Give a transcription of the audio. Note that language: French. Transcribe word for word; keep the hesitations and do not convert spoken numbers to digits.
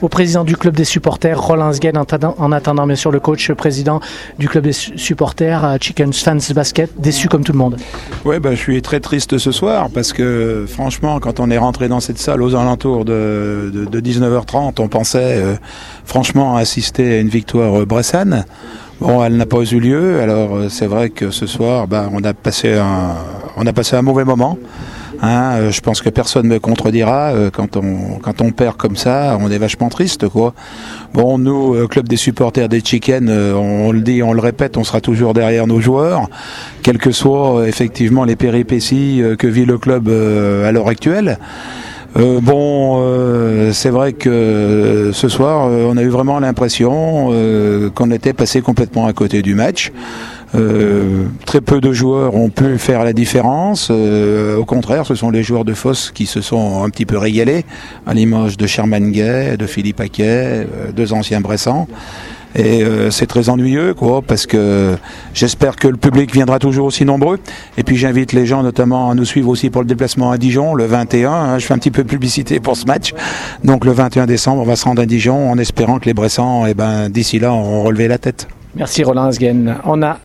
au président du club des supporters, Roland Sghen, en attendant, en attendant bien sûr le coach président du club des supporters, Chicken Fans Basket, déçu comme tout le monde. Oui, bah, je suis très triste ce soir parce que franchement, quand on est rentré dans cette salle aux alentours de, de, de dix-neuf heures trente, on pensait euh, franchement assister à une victoire bressane. Bon, elle n'a pas eu lieu, alors euh, c'est vrai que ce soir, bah, on a passé un, on a passé un mauvais moment. Hein, euh, je pense que personne ne me contredira. Euh, quand on quand on perd comme ça, on est vachement triste, quoi. Bon, nous, euh, club des supporters des Chicken, euh, on, on le dit, on le répète, on sera toujours derrière nos joueurs, quelles que soient euh, effectivement les péripéties euh, que vit le club euh, à l'heure actuelle. Euh, bon, euh, c'est vrai que euh, ce soir, euh, on a eu vraiment l'impression euh, qu'on était passé complètement à côté du match. Euh, très peu de joueurs ont pu faire la différence. Euh, au contraire, ce sont les joueurs de Foss qui se sont un petit peu régalés, à l'image de Sherman Gay, de Philippe Paquet, euh, deux anciens Bressans. Et euh, c'est très ennuyeux, quoi, parce que j'espère que le public viendra toujours aussi nombreux. Et puis j'invite les gens notamment à nous suivre aussi pour le déplacement à Dijon, le vingt et un. Hein, je fais un petit peu de publicité pour ce match. Donc le vingt et un décembre, on va se rendre à Dijon en espérant que les Bressans, eh ben, d'ici là, ont relevé la tête. Merci Roland Sghen. On a